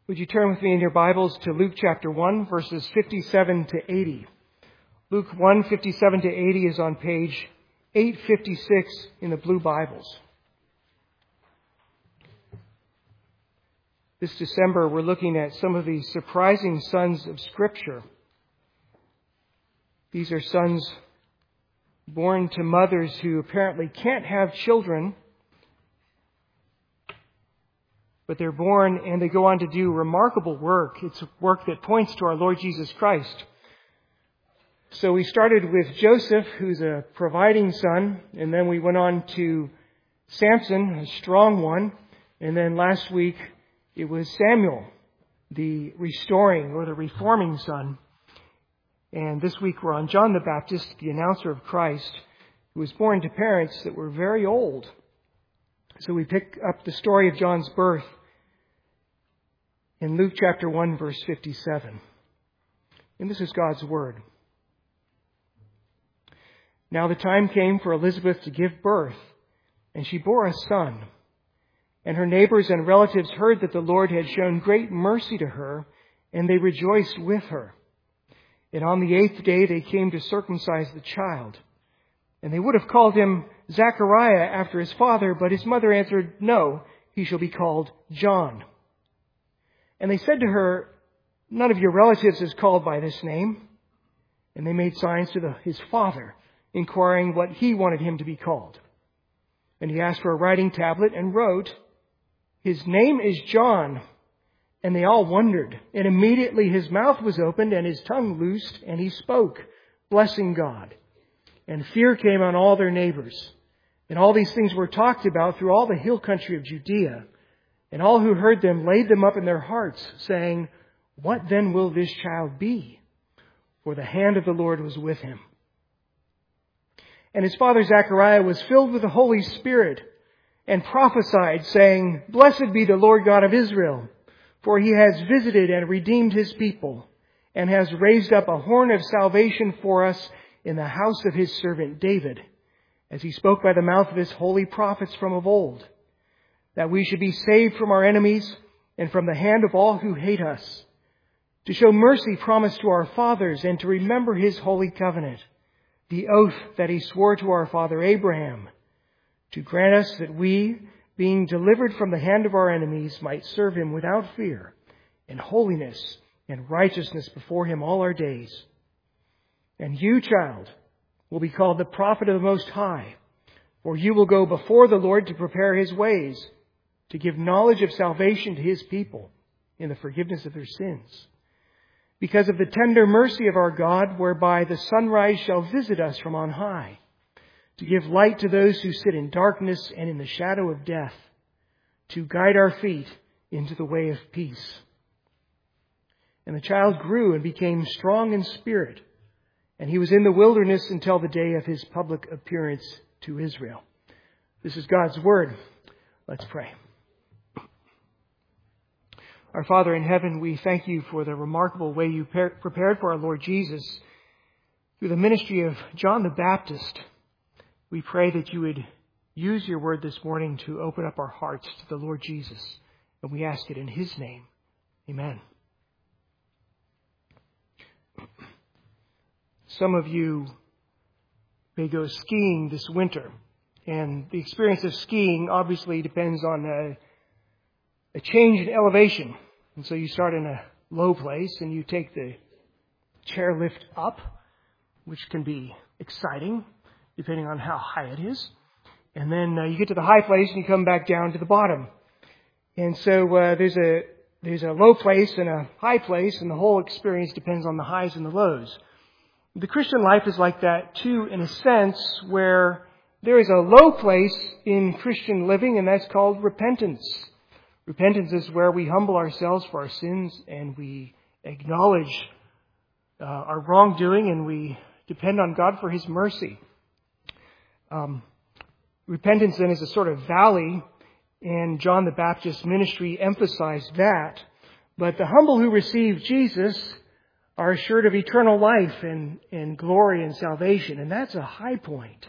Would you turn with me in your Bibles to Luke chapter 1, verses 57 to 80. Luke 1, 57 to 80 is on page 856 in the blue Bibles. This December, we're looking at some of the surprising sons of Scripture. These are sons born to mothers who apparently can't have children, but they're born and they go on to do remarkable work. It's work that points to our Lord Jesus Christ. So we started with Joseph, who's a providing son, and then we went on to Samson, a strong one, and then last week it was Samuel, the restoring or the reforming son. And this week we're on John the Baptist, the announcer of Christ, who was born to parents that were very old. So we pick up the story of John's birth in Luke chapter 1, verse 57. And this is God's word. Now the time came for Elizabeth to give birth, and she bore a son. And her neighbors and relatives heard that the Lord had shown great mercy to her, and they rejoiced with her. And on the 8th day they came to circumcise the child. And they would have called him Zechariah after his father, but his mother answered, "No, he shall be called John." And they said to her, "None of your relatives is called by this name." And they made signs to his father, inquiring what he wanted him to be called. And he asked for a writing tablet and wrote, "His name is John." And they all wondered. And immediately his mouth was opened and his tongue loosed, and he spoke, blessing God. And fear came on all their neighbors. And all these things were talked about through all the hill country of Judea. And all who heard them laid them up in their hearts, saying, "What then will this child be?" For the hand of the Lord was with him. And his father Zechariah was filled with the Holy Spirit and prophesied, saying, "Blessed be the Lord God of Israel, for he has visited and redeemed his people, and has raised up a horn of salvation for us in the house of his servant David, as he spoke by the mouth of his holy prophets from of old, that we should be saved from our enemies and from the hand of all who hate us, to show mercy promised to our fathers and to remember his holy covenant, the oath that he swore to our father Abraham, to grant us that we, being delivered from the hand of our enemies, might serve him without fear, in holiness and righteousness before him all our days. And you, child, will be called the prophet of the Most High, for you will go before the Lord to prepare his ways, to give knowledge of salvation to his people in the forgiveness of their sins, because of the tender mercy of our God, whereby the sunrise shall visit us from on high, to give light to those who sit in darkness and in the shadow of death, to guide our feet into the way of peace." And the child grew and became strong in spirit, and he was in the wilderness until the day of his public appearance to Israel. This is God's word. Let's pray. Our Father in heaven, we thank you for the remarkable way you prepared for our Lord Jesus through the ministry of John the Baptist. We pray that you would use your word this morning to open up our hearts to the Lord Jesus. And we ask it in his name. Amen. Some of you may go skiing this winter. And the experience of skiing obviously depends on a change in elevation. And so you start in a low place and you take the chairlift up, which can be exciting depending on how high it is. And then you get to the high place and you come back down to the bottom. And so there's a low place and a high place, and the whole experience depends on the highs and the lows. The Christian life is like that too, in a sense, where there is a low place in Christian living, and that's called repentance. Repentance is where we humble ourselves for our sins and we acknowledge our wrongdoing, and we depend on God for his mercy. Repentance then is a sort of valley, and John the Baptist's ministry emphasized that. But the humble who receive Jesus are assured of eternal life and glory and salvation, and that's a high point.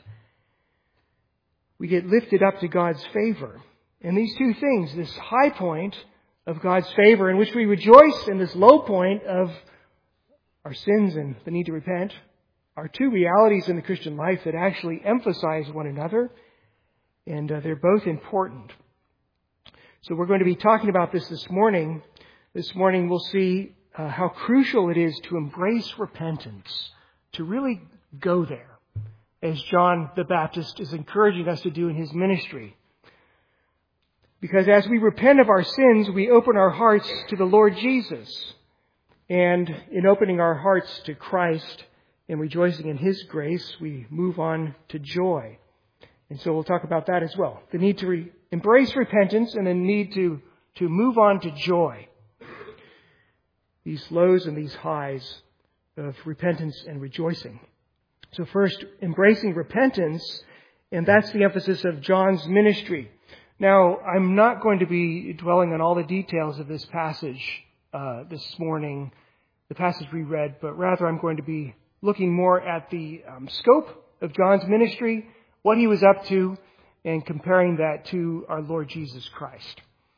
We get lifted up to God's favor. And these two things, this high point of God's favor, in which we rejoice in this low point of our sins and the need to repent, are two realities in the Christian life that actually emphasize one another, and they're both important. So we're going to be talking about this morning. This morning we'll see how crucial it is to embrace repentance, to really go there, as John the Baptist is encouraging us to do in his ministry. Because as we repent of our sins, we open our hearts to the Lord Jesus. And in opening our hearts to Christ and rejoicing in His grace, we move on to joy. And so we'll talk about that as well. The need to embrace repentance and the need to move on to joy. These lows and these highs of repentance and rejoicing. So first, embracing repentance, and that's the emphasis of John's ministry. Now, I'm not going to be dwelling on all the details of this passage this morning, the passage we read, but rather I'm going to be looking more at the scope of John's ministry, what he was up to, and comparing that to our Lord Jesus Christ.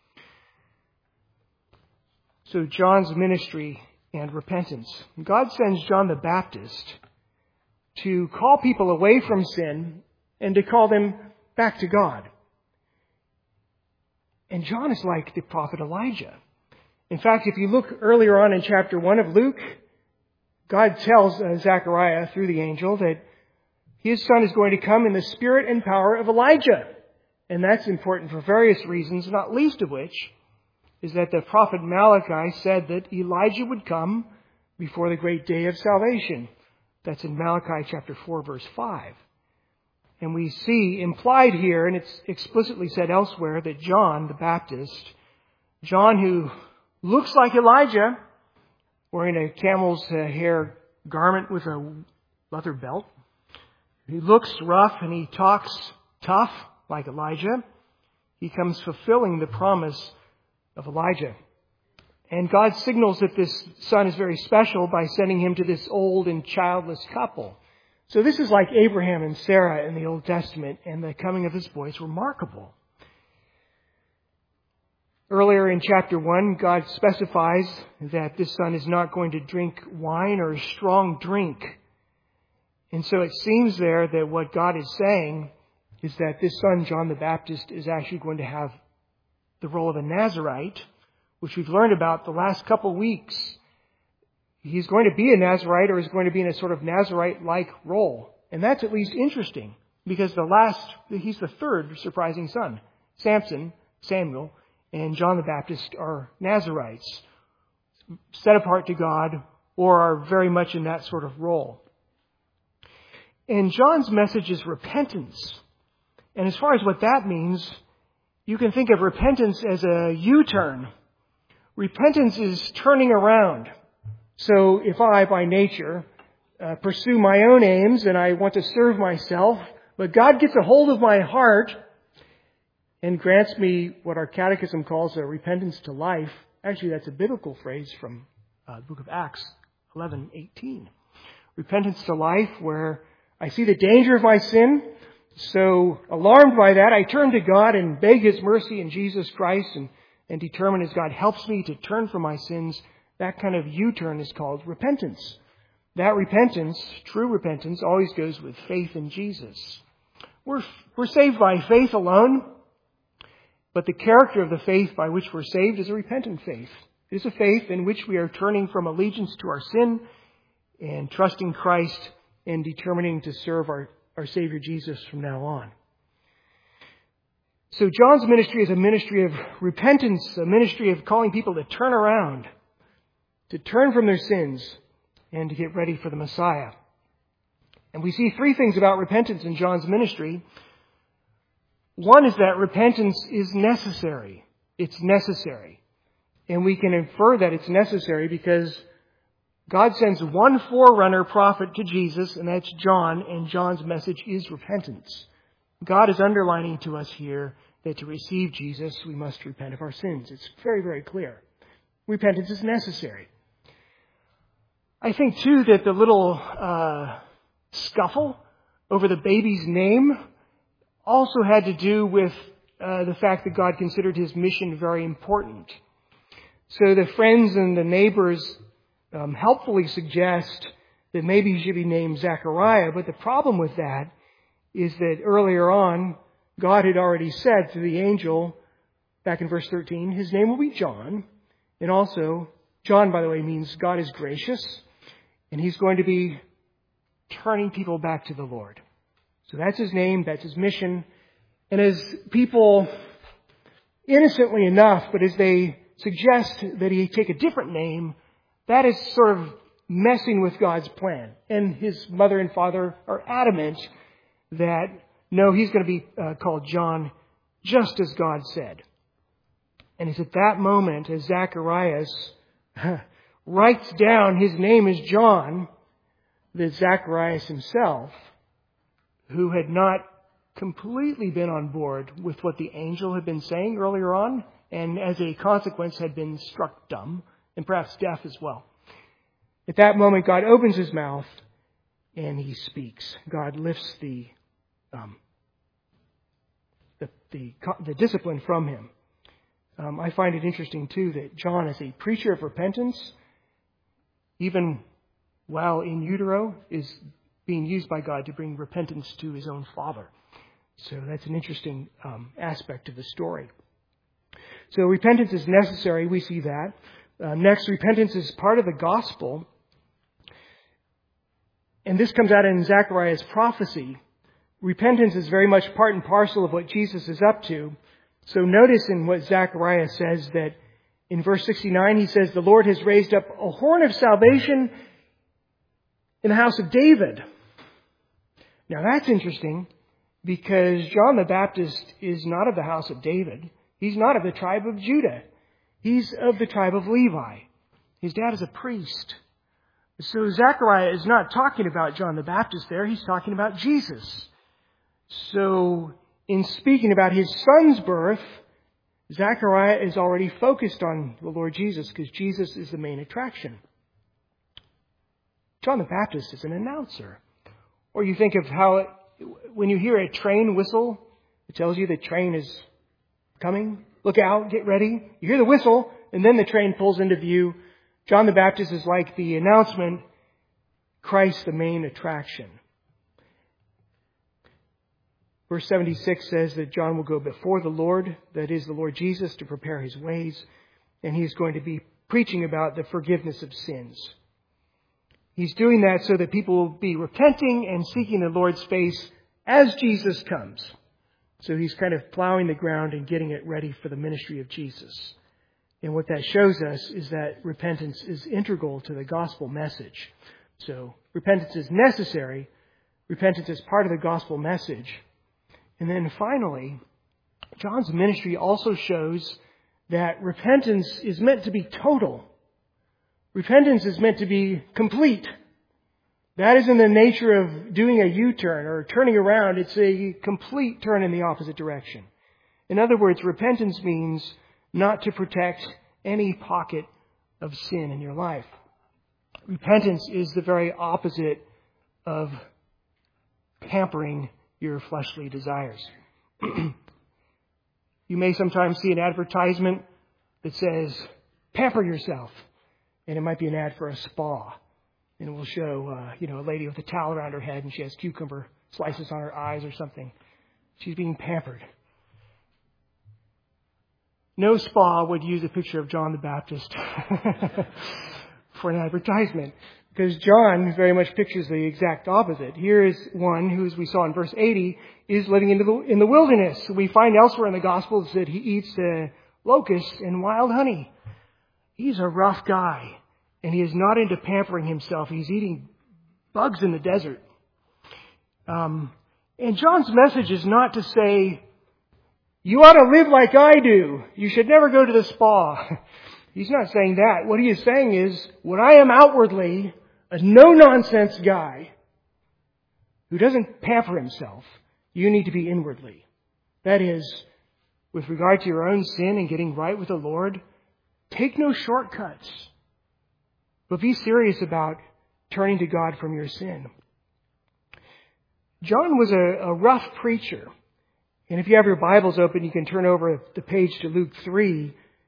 So John's ministry and repentance. God sends John the Baptist to call people away from sin and to call them back to God. And John is like the prophet Elijah. In fact, if you look earlier on in chapter 1 of Luke, God tells Zechariah through the angel that his son is going to come in the spirit and power of Elijah. And that's important for various reasons, not least of which is that the prophet Malachi said that Elijah would come before the great day of salvation. That's in Malachi chapter 4, verse 5. And we see implied here, and it's explicitly said elsewhere, that John the Baptist, John who looks like Elijah, wearing a camel's hair garment with a leather belt. He looks rough and he talks tough like Elijah. He comes fulfilling the promise of Elijah. And God signals that this son is very special by sending him to this old and childless couple. So this is like Abraham and Sarah in the Old Testament, and the coming of this boy is remarkable. Earlier in chapter 1, God specifies that this son is not going to drink wine or strong drink. And so it seems there that what God is saying is that this son, John the Baptist, is actually going to have the role of a Nazirite, which we've learned about the last couple weeks. He's going to be a Nazirite, or is going to be in a sort of Nazirite-like role. And that's at least interesting, because he's the third surprising son. Samson, Samuel, and John the Baptist are Nazirites, set apart to God, or are very much in that sort of role. And John's message is repentance. And as far as what that means, you can think of repentance as a U-turn. Repentance is turning around. So if I, by nature, pursue my own aims and I want to serve myself, but God gets a hold of my heart and grants me what our catechism calls a repentance to life. Actually, that's a biblical phrase from the book of Acts 11:18. Repentance to life, where I see the danger of my sin. So alarmed by that, I turn to God and beg His mercy in Jesus Christ and determine as God helps me to turn from my sins. That kind of U-turn is called repentance. That repentance, true repentance, always goes with faith in Jesus. We're saved by faith alone, but the character of the faith by which we're saved is a repentant faith. It is a faith in which we are turning from allegiance to our sin and trusting Christ and determining to serve our Savior Jesus from now on. So John's ministry is a ministry of repentance, a ministry of calling people to turn around, to turn from their sins, and to get ready for the Messiah. And we see three things about repentance in John's ministry. One is that repentance is necessary. It's necessary. And we can infer that it's necessary because God sends one forerunner prophet to Jesus, and that's John, and John's message is repentance. God is underlining to us here that to receive Jesus, we must repent of our sins. It's very, very clear. Repentance is necessary. I think, too, that the little scuffle over the baby's name also had to do with the fact that God considered his mission very important. So the friends and the neighbors helpfully suggest that maybe he should be named Zechariah. But the problem with that is that earlier on, God had already said to the angel, back in verse 13, his name will be John. And also, John, by the way, means God is gracious. And he's going to be turning people back to the Lord. So that's his name, that's his mission. And as people, innocently enough, but as they suggest that he take a different name, that is sort of messing with God's plan. And his mother and father are adamant that, no, he's going to be called John, just as God said. And it's at that moment, as Zacharias writes down his name is John, that Zacharias himself, who had not completely been on board with what the angel had been saying earlier on, and as a consequence had been struck dumb, and perhaps deaf as well. At that moment, God opens his mouth and he speaks. God lifts the discipline from him. I find it interesting, too, that John, as a preacher of repentance, even while in utero, is being used by God to bring repentance to his own father. So that's an interesting aspect of the story. So repentance is necessary. We see that. Next, repentance is part of the gospel. And this comes out in Zechariah's prophecy. Repentance is very much part and parcel of what Jesus is up to. So notice in what Zechariah says that in verse 69, he says, the Lord has raised up a horn of salvation in the house of David. Now that's interesting because John the Baptist is not of the house of David. He's not of the tribe of Judah. He's of the tribe of Levi. His dad is a priest. So Zechariah is not talking about John the Baptist there. He's talking about Jesus. So in speaking about his son's birth, Zechariah is already focused on the Lord Jesus because Jesus is the main attraction. John the Baptist is an announcer. Or you think of how when you hear a train whistle, it tells you the train is coming. Look out, get ready. You hear the whistle, and then the train pulls into view. John the Baptist is like the announcement, Christ the main attraction. Verse 76 says that John will go before the Lord, that is the Lord Jesus, to prepare his ways, and he's going to be preaching about the forgiveness of sins. He's doing that so that people will be repenting and seeking the Lord's face as Jesus comes. So he's kind of plowing the ground and getting it ready for the ministry of Jesus. And what that shows us is that repentance is integral to the gospel message. So repentance is necessary. Repentance is part of the gospel message. And then finally, John's ministry also shows that repentance is meant to be total. Repentance is meant to be complete. That is in the nature of doing a U-turn or turning around. It's a complete turn in the opposite direction. In other words, repentance means not to protect any pocket of sin in your life. Repentance is the very opposite of pampering your fleshly desires. You may sometimes see an advertisement that says, pamper yourself. And it might be an ad for a spa. And it will show, a lady with a towel around her head and she has cucumber slices on her eyes or something. She's being pampered. No spa would use a picture of John the Baptist for an advertisement. Because John very much pictures the exact opposite. Here is one who, as we saw in verse 80, is living in the wilderness. We find elsewhere in the Gospels that he eats locusts and wild honey. He's a rough guy. And he is not into pampering himself. He's eating bugs in the desert. And John's message is not to say, you ought to live like I do. You should never go to the spa. He's not saying that. What he is saying is, when I am outwardly a no-nonsense guy who doesn't pamper himself, you need to be inwardly. That is, with regard to your own sin and getting right with the Lord, take no shortcuts. But be serious about turning to God from your sin. John was a rough preacher. And if you have your Bibles open, you can turn over the page to Luke 3.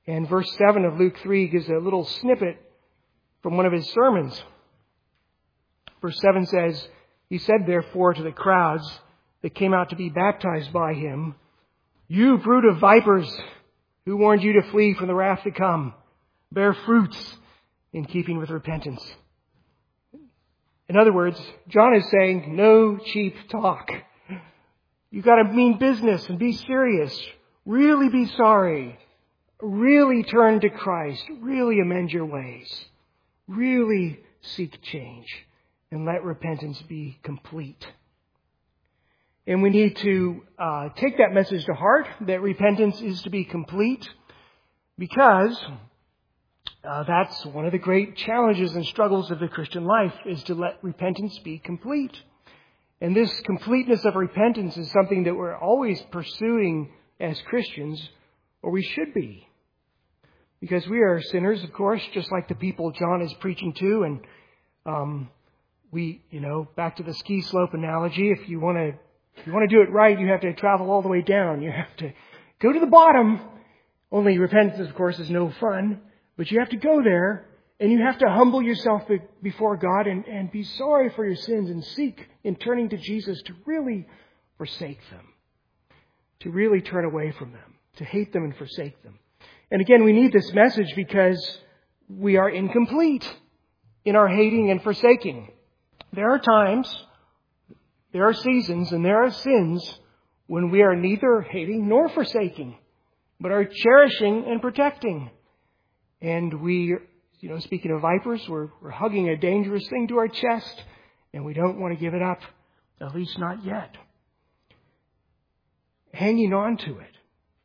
And verse 7 of Luke 3 gives a little snippet from one of his sermons. Verse 7 says, "He said therefore to the crowds that came out to be baptized by him, 'You brood of vipers, who warned you to flee from the wrath to come? Bear fruits in keeping with repentance.'" In other words, John is saying, no cheap talk. You've got to mean business and be serious. Really be sorry. Really turn to Christ. Really amend your ways. Really seek change. And let repentance be complete. And we need to take that message to heart, that repentance is to be complete, because that's one of the great challenges and struggles of the Christian life, is to let repentance be complete. And this completeness of repentance is something that we're always pursuing as Christians, or we should be. Because we are sinners, of course, just like the people John is preaching to. And back to the ski slope analogy, if you want to do it right, you have to travel all the way down. You have to go to the bottom. Only repentance, of course, is no fun. But you have to go there, and you have to humble yourself before God and be sorry for your sins and seek, in turning to Jesus, to really forsake them. To really turn away from them. To hate them and forsake them. And again, we need this message because we are incomplete in our hating and forsaking. There are times, there are seasons, and there are sins when we are neither hating nor forsaking, but are cherishing and protecting. And we, speaking of vipers, we're hugging a dangerous thing to our chest, and we don't want to give it up, at least not yet. Hanging on to it.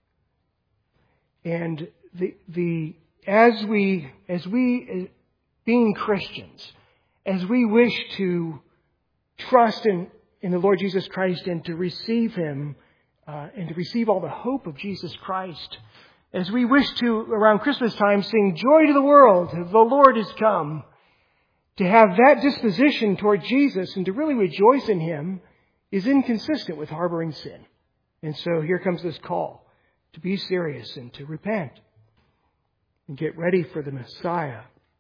And as we being Christians, as we wish to trust in the Lord Jesus Christ and to receive Him, and to receive all the hope of Jesus Christ, as we wish to, around Christmas time, sing "Joy to the world, the Lord is come," to have that disposition toward Jesus and to really rejoice in Him is inconsistent with harboring sin. And so here comes this call to be serious and to repent and get ready for the Messiah.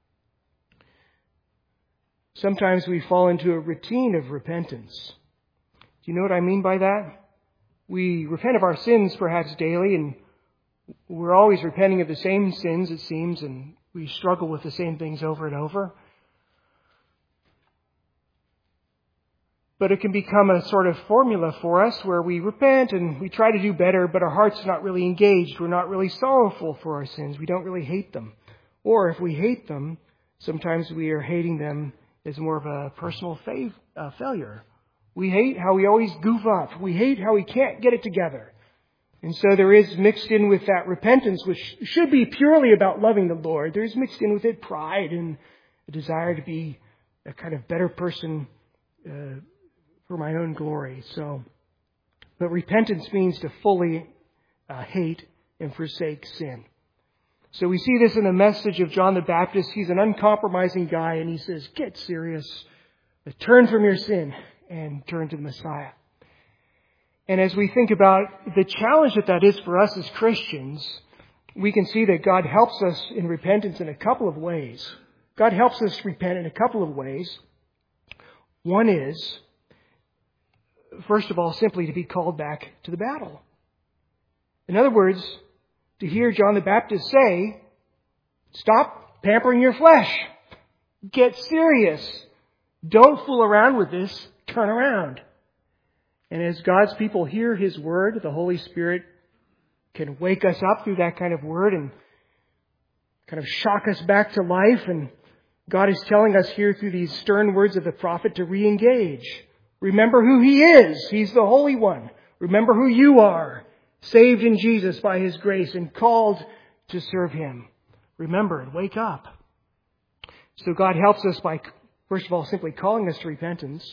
Sometimes we fall into a routine of repentance. Do you know what I mean by that? We repent of our sins perhaps daily, and we're always repenting of the same sins, it seems, and we struggle with the same things over and over. But it can become a sort of formula for us where we repent and we try to do better, but our heart's not really engaged. We're not really sorrowful for our sins. We don't really hate them. Or if we hate them, sometimes we are hating them as more of a personal failure. We hate how we always goof up. We hate how we can't get it together. And so there is mixed in with that repentance, which should be purely about loving the Lord. There's mixed in with it pride and a desire to be a kind of better person for my own glory. But repentance means to fully hate and forsake sin. So we see this in the message of John the Baptist. He's an uncompromising guy, and he says, get serious, turn from your sin, and turn to the Messiah. And as we think about the challenge that is for us as Christians, we can see that God helps us in repentance in a couple of ways. God helps us repent in a couple of ways. One is, first of all, simply to be called back to the battle. In other words, to hear John the Baptist say, stop pampering your flesh. Get serious. Don't fool around with this. Turn around. And as God's people hear His word, the Holy Spirit can wake us up through that kind of word and kind of shock us back to life. And God is telling us here through these stern words of the prophet to re-engage. Remember who He is. He's the Holy One. Remember who you are. Saved in Jesus by His grace and called to serve Him. Remember and wake up. So God helps us by, first of all, simply calling us to repentance.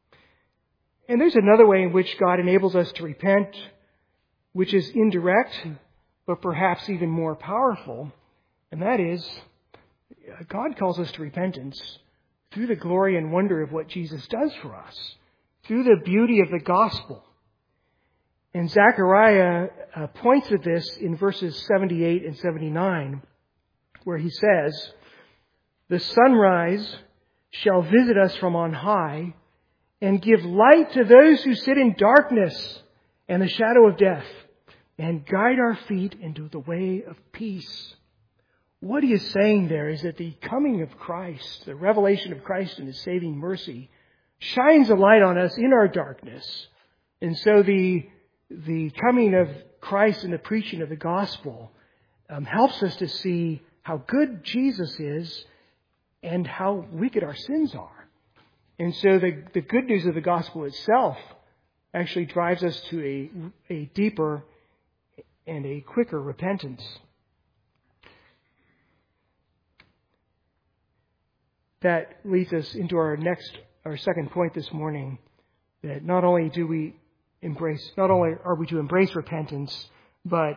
And there's another way in which God enables us to repent, which is indirect, but perhaps even more powerful. And that is, God calls us to repentance through the glory and wonder of what Jesus does for us, through the beauty of the gospel. And Zechariah points at this in verses 78 and 79, where he says, "The sunrise shall visit us from on high and give light to those who sit in darkness and the shadow of death, and guide our feet into the way of peace." What he is saying there is that the coming of Christ, the revelation of Christ and His saving mercy, shines a light on us in our darkness. And so the coming of Christ and the preaching of the gospel helps us to see how good Jesus is and how wicked our sins are. And so the good news of the gospel itself actually drives us to a deeper and a quicker repentance. That leads us into our second point this morning, that not only are we to embrace repentance, but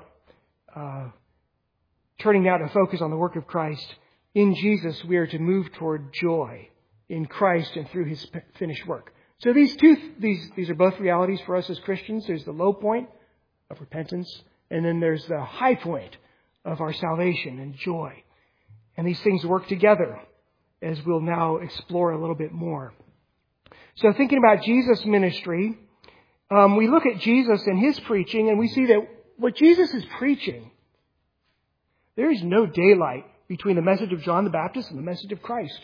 turning now to focus on the work of Christ. In Jesus, we are to move toward joy in Christ and through His finished work. So these are both realities for us as Christians. There's the low point of repentance, and then there's the high point of our salvation and joy. And these things work together, as we'll now explore a little bit more. So thinking about Jesus' ministry, we look at Jesus and His preaching, and we see that what Jesus is preaching, there is no daylight between the message of John the Baptist and the message of Christ.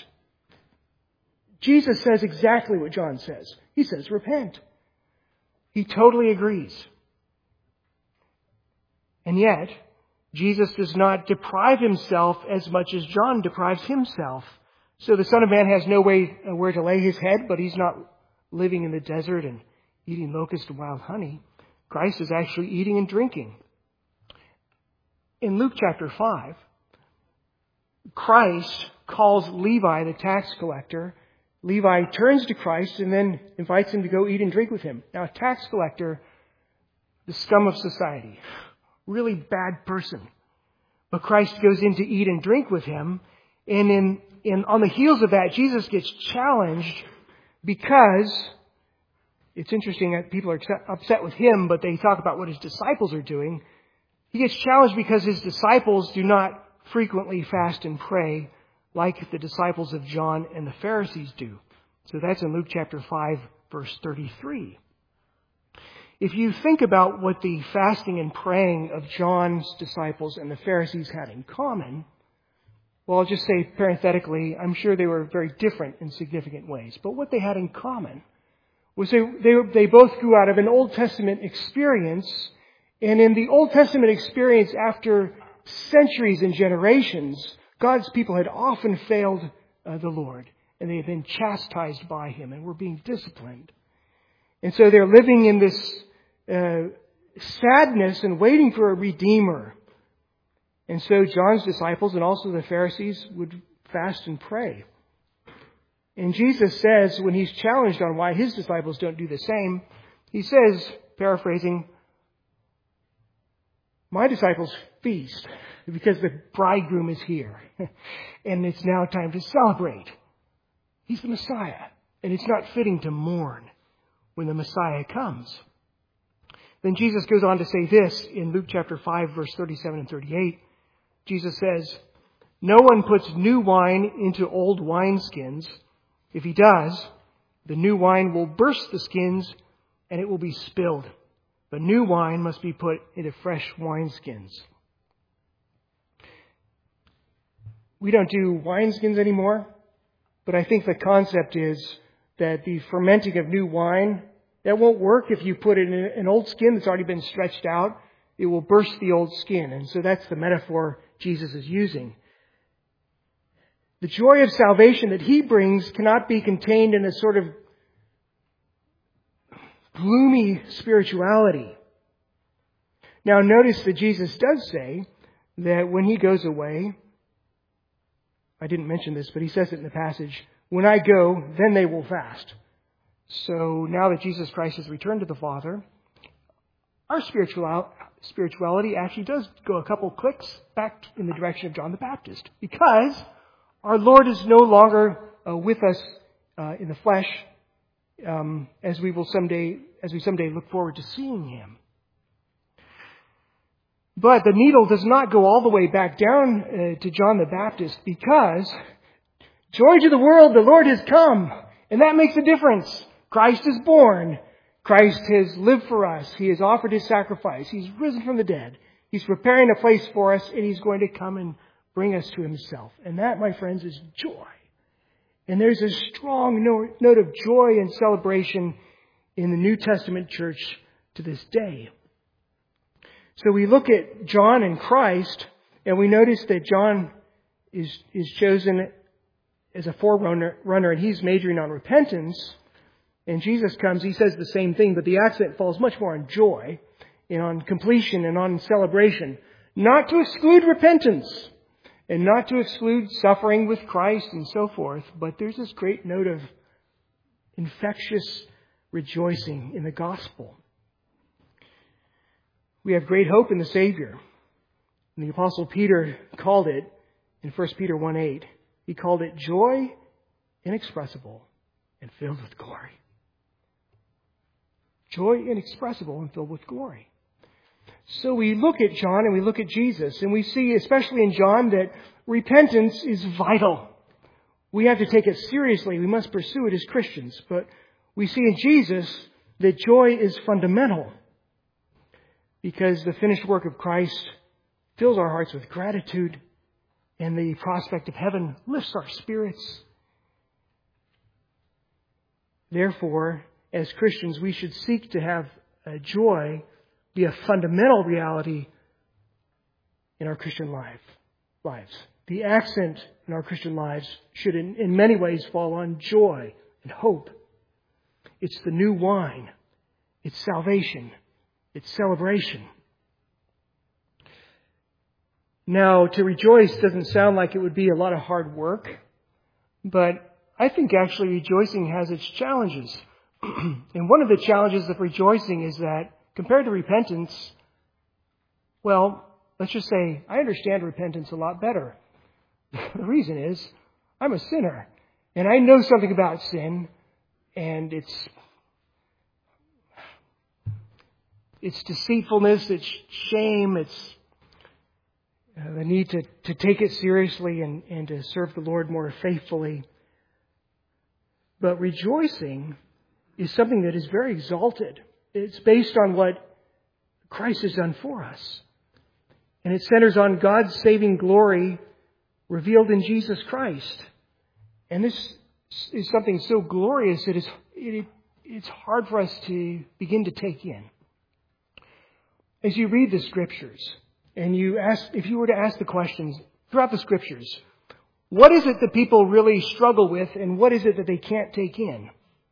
Jesus says exactly what John says. He says, repent. He totally agrees. And yet, Jesus does not deprive Himself as much as John deprives himself. So the Son of Man has no where to lay His head, but He's not living in the desert and eating locusts and wild honey. Christ is actually eating and drinking. In Luke chapter 5, Christ calls Levi, the tax collector. Levi turns to Christ and then invites him to go eat and drink with him. Now, a tax collector, the scum of society, really bad person. But Christ goes in to eat and drink with him, and on the heels of that, Jesus gets challenged because it's interesting that people are upset with Him, but they talk about what His disciples are doing. He gets challenged because His disciples do not frequently fast and pray like the disciples of John and the Pharisees do. So that's in Luke chapter 5, verse 33. If you think about what the fasting and praying of John's disciples and the Pharisees had in common, well, I'll just say parenthetically, I'm sure they were very different in significant ways. But what they had in common was they both grew out of an Old Testament experience. And in the Old Testament experience, after centuries and generations, God's people had often failed the Lord. And they had been chastised by Him and were being disciplined. And so they're living in this sadness and waiting for a Redeemer. And so John's disciples and also the Pharisees would fast and pray. And Jesus says, when He's challenged on why His disciples don't do the same, He says, paraphrasing, "My disciples feast because the bridegroom is here. And it's now time to celebrate. He's the Messiah. And it's not fitting to mourn when the Messiah comes." Then Jesus goes on to say this in Luke chapter 5, verse 37 and 38. Jesus says, "No one puts new wine into old wineskins. If he does, the new wine will burst the skins and it will be spilled. But new wine must be put into fresh wineskins." We don't do wineskins anymore, but I think the concept is that the fermenting of new wine, that won't work if you put it in an old skin that's already been stretched out. It will burst the old skin. And so that's the metaphor Jesus is using. The joy of salvation that He brings cannot be contained in a sort of gloomy spirituality. Now notice that Jesus does say that when He goes away, I didn't mention this, but He says it in the passage, "When I go, then they will fast." So now that Jesus Christ has returned to the Father, our spirituality actually does go a couple clicks back in the direction of John the Baptist, because our Lord is no longer with us in the flesh, as we someday look forward to seeing Him. But the needle does not go all the way back down to John the Baptist, because joy to the world, the Lord has come. And that makes a difference. Christ is born. Christ has lived for us. He has offered His sacrifice. He's risen from the dead. He's preparing a place for us, and He's going to come and bring us to Himself. And that, my friends, is joy. And there's a strong note of joy and celebration in the New Testament church to this day. So we look at John and Christ, and we notice that John is chosen as a forerunner, and he's majoring on repentance. And Jesus comes, He says the same thing, but the accent falls much more on joy and on completion and on celebration. Not to exclude repentance and not to exclude suffering with Christ and so forth, but there's this great note of infectious rejoicing in the gospel. We have great hope in the Savior. And the Apostle Peter called it, in 1 Peter 1:8, he called it joy inexpressible and filled with glory. Joy inexpressible and filled with glory. So we look at John and we look at Jesus, and we see, especially in John, that repentance is vital. We have to take it seriously. We must pursue it as Christians. But we see in Jesus that joy is fundamental, because the finished work of Christ fills our hearts with gratitude, and the prospect of heaven lifts our spirits. Therefore, as Christians, we should seek to have joy be a fundamental reality in our Christian lives. The accent in our Christian lives should in many ways fall on joy and hope. It's the new wine. It's salvation. It's celebration. Now, to rejoice doesn't sound like it would be a lot of hard work, but I think actually rejoicing has its challenges. And one of the challenges of rejoicing is that, compared to repentance, well, let's just say I understand repentance a lot better. The reason is I'm a sinner, and I know something about sin, and it's deceitfulness, it's shame, it's the need to take it seriously and to serve the Lord more faithfully. But rejoicing is something that is very exalted. It's based on what Christ has done for us. And it centers on God's saving glory revealed in Jesus Christ. And this is something so glorious that it's hard for us to begin to take in. As you read the Scriptures, and if you were to ask the questions throughout the Scriptures, what is it that people really struggle with, and what is it that they can't take in?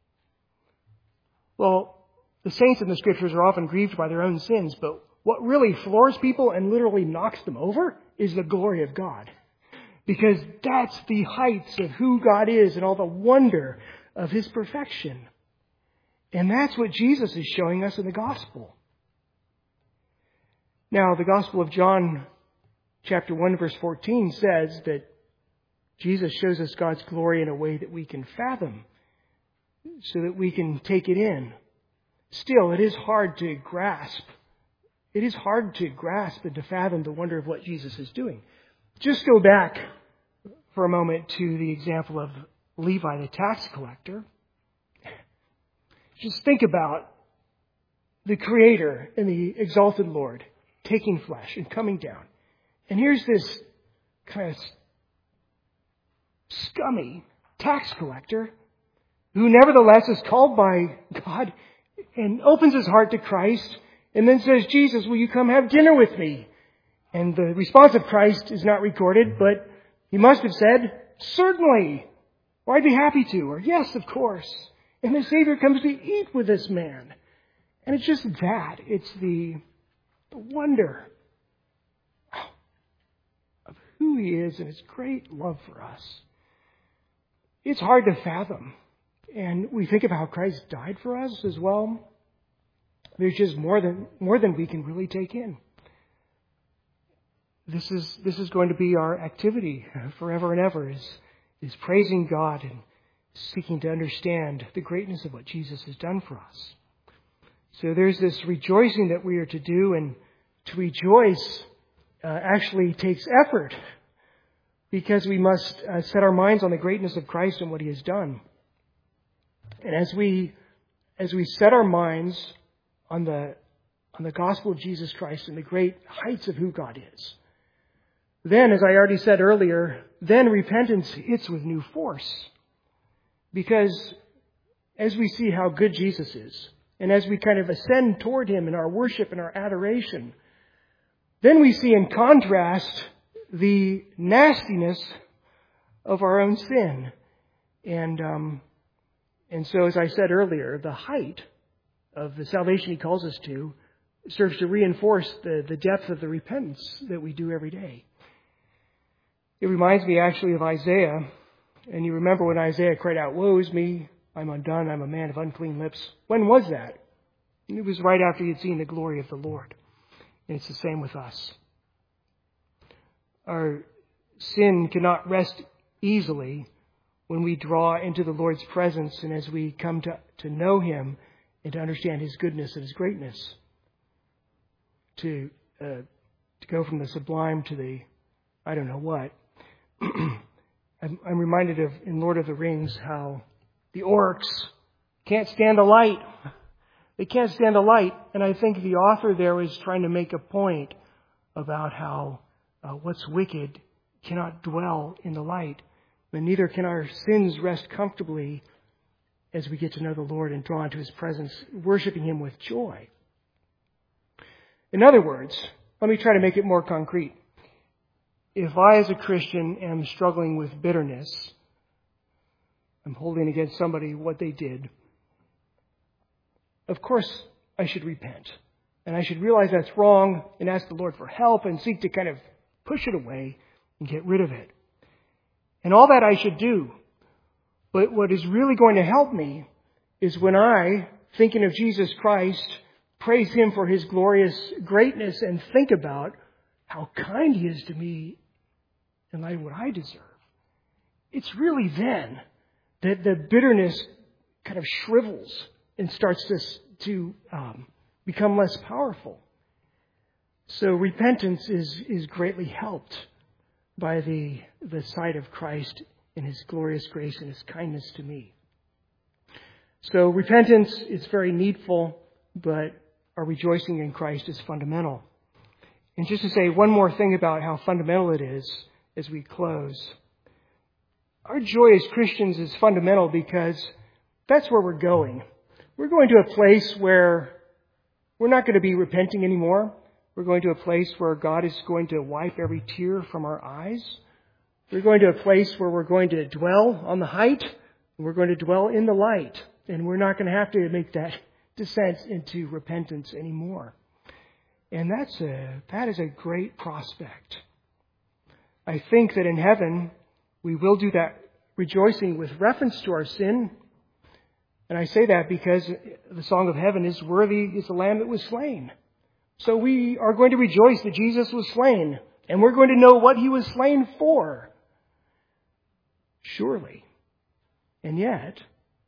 Well, the saints in the Scriptures are often grieved by their own sins, but what really floors people and literally knocks them over is the glory of God. Because that's the heights of who God is and all the wonder of His perfection. And that's what Jesus is showing us in the gospel. Now, the Gospel of John, chapter 1, verse 14, says that Jesus shows us God's glory in a way that we can fathom, so that we can take it in. Still, it is hard to grasp. It is hard to grasp and to fathom the wonder of what Jesus is doing. Just go back for a moment to the example of Levi, the tax collector. Just think about the Creator and the exalted Lord taking flesh and coming down. And here's this kind of scummy tax collector who nevertheless is called by God and opens his heart to Christ and then says, Jesus, will you come have dinner with me? And the response of Christ is not recorded, but he must have said, certainly, or I'd be happy to, or yes, of course. And the Savior comes to eat with this man. And it's just that. It's the wonder of who He is and His great love for us. It's hard to fathom. And we think of how Christ died for us as well. There's just more than we can really take in. This is going to be our activity forever and ever, is praising God and seeking to understand the greatness of what Jesus has done for us. So there's this rejoicing that we are to do, and to rejoice actually takes effort, because we must set our minds on the greatness of Christ and what He has done. And as we set our minds on the gospel of Jesus Christ and the great heights of who God is, then, as I already said earlier, then repentance hits with new force. Because as we see how good Jesus is, and as we kind of ascend toward Him in our worship and our adoration, then we see in contrast the nastiness of our own sin. And so, as I said earlier, the height of the salvation He calls us to serves to reinforce the depth of the repentance that we do every day. It reminds me actually of Isaiah. And you remember when Isaiah cried out, "Woe is me, I'm undone, I'm a man of unclean lips." When was that? It was right after he had seen the glory of the Lord. And it's the same with us. Our sin cannot rest easily when we draw into the Lord's presence and as we come to know Him and to understand His goodness and His greatness. To go from the sublime to the I don't know what. I'm reminded of, in Lord of the Rings, how the orcs can't stand the light. They can't stand the light. And I think the author there was trying to make a point about how what's wicked cannot dwell in the light. But neither can our sins rest comfortably as we get to know the Lord and draw into His presence, worshiping Him with joy. In other words, let me try to make it more concrete. If I, as a Christian, am struggling with bitterness, I'm holding against somebody what they did, of course I should repent. And I should realize that's wrong and ask the Lord for help and seek to kind of push it away and get rid of it. And all that I should do. But what is really going to help me is when I, thinking of Jesus Christ, praise Him for His glorious greatness and think about how kind He is to me in light of what I deserve. It's really then that the bitterness kind of shrivels and starts to become less powerful. So repentance is greatly helped by the sight of Christ and His glorious grace and His kindness to me. So repentance is very needful, but our rejoicing in Christ is fundamental. And just to say one more thing about how fundamental it is as we close. Our joy as Christians is fundamental because that's where we're going. We're going to a place where we're not going to be repenting anymore. We're going to a place where God is going to wipe every tear from our eyes. We're going to a place where we're going to dwell on the height, and we're going to dwell in the light. And we're not going to have to make that descent into repentance anymore. And that is a great prospect. I think that in heaven, we will do that rejoicing with reference to our sin. And I say that because the song of heaven is "Worthy is the Lamb that was slain." So we are going to rejoice that Jesus was slain. And we're going to know what He was slain for. Surely. And yet,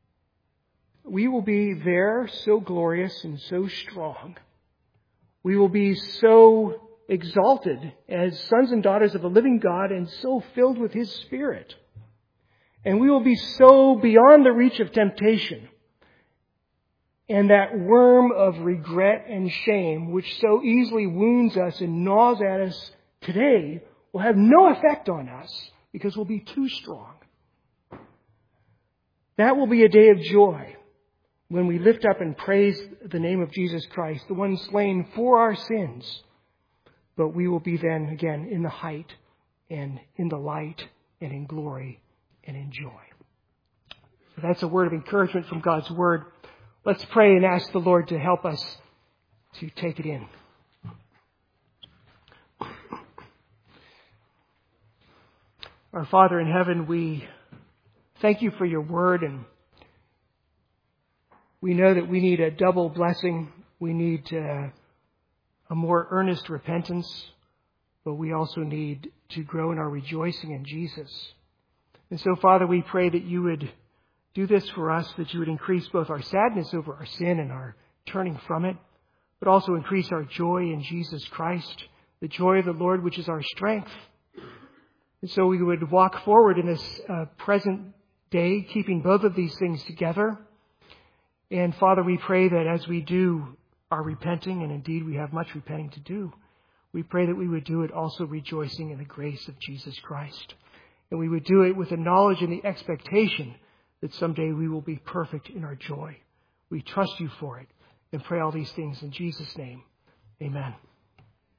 we will be there so glorious and so strong. We will be so exalted as sons and daughters of a living God and so filled with His Spirit. And we will be so beyond the reach of temptation. And that worm of regret and shame, which so easily wounds us and gnaws at us today, will have no effect on us because we'll be too strong. That will be a day of joy when we lift up and praise the name of Jesus Christ, the one slain for our sins. But we will be then again in the height and in the light and in glory and in joy. So that's a word of encouragement from God's Word. Let's pray and ask the Lord to help us to take it in. Our Father in heaven, we thank You for Your Word, and we know that we need a double blessing. We need a more earnest repentance, but we also need to grow in our rejoicing in Jesus. And so, Father, we pray that You would do this for us, that You would increase both our sadness over our sin and our turning from it, but also increase our joy in Jesus Christ, the joy of the Lord, which is our strength. And so we would walk forward in this present day, keeping both of these things together. And Father, we pray that as we do our repenting, and indeed we have much repenting to do, we pray that we would do it also rejoicing in the grace of Jesus Christ. And we would do it with the knowledge and the expectation that someday we will be perfect in our joy. We trust you for it and pray all these things in Jesus' name. Amen.